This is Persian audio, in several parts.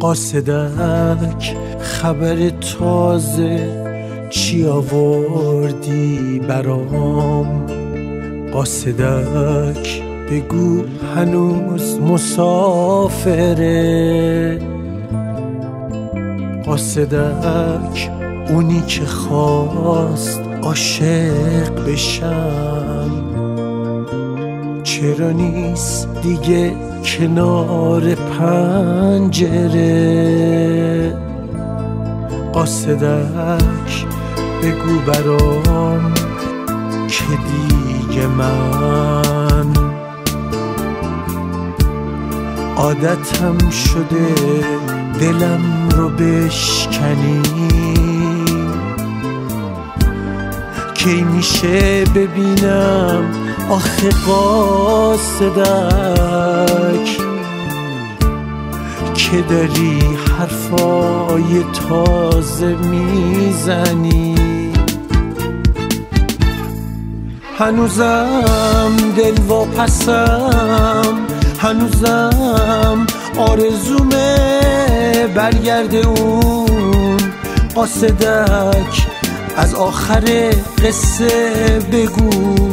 قاصدک خبر تازه چی آوردی برام؟ قاصدک بگو هنوز مسافره. قاصدک اونی که خواست عاشق بشم چرا نیست دیگه کنار پنجره؟ قاصدک بگو برام که دیگه من عادتم شده دلم رو بشکنی. کی میشه ببینم آخه قاصدک که داری حرفای تازه میزنی؟ هنوزم دل واپسم، هنوزم آرزومه برگرده اون قاصدک. از آخر قصه بگو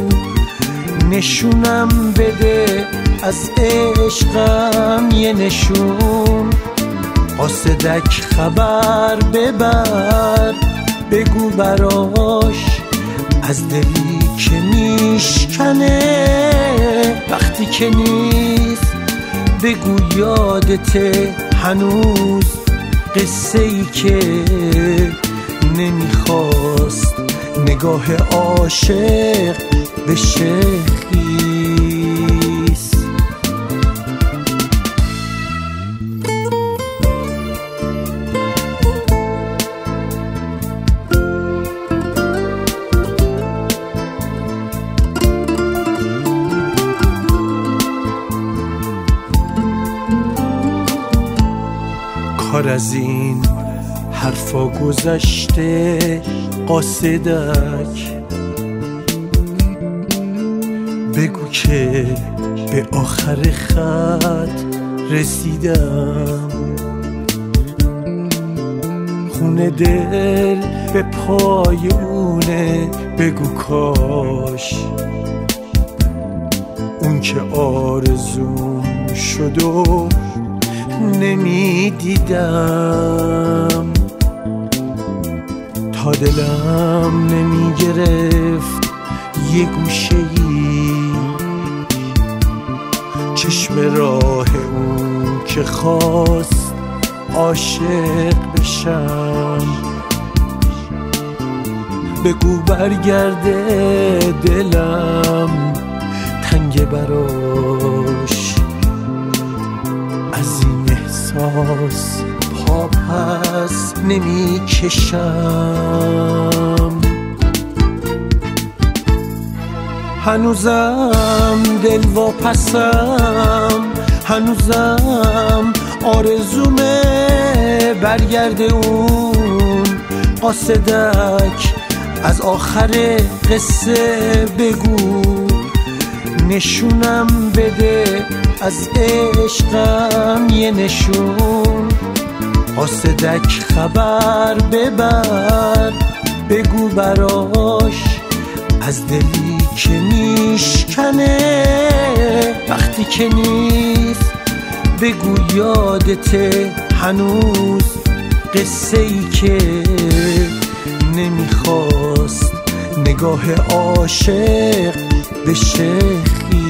نشونم بده از عشقم یه نشون. قاصدک خبر ببر بگو براش از دلی که میشکنه وقتی که نیست. بگو یادته هنوز قصه ای که نمیخواست نگاه عاشق بشه خیس. کار از این حرفا گذشته قاصدک. بگو که به آخر خط رسیدم، خونه دل به پای اونه. بگو کاش اون که آرزوم شد و نمیدیدم. تا دلم نمی گرفت یه گوشه‌ای چشم راه اون که خواست عاشق بشم. بگو برگرده دلم تنگ براش، از این احساس پا پس نمی کشم. هنوزم دل واپسم، هنوزم آرزومه برگرده اون قاصدک. از آخر قصه بگو نشونم بده از عشقم یه نشون. قاصدک خبر ببر بگو براش از دلی که میشکنه وقتی که نیست. بگو یادته هنوز قصه ای که نمیخواست نگاه عاشق بشه.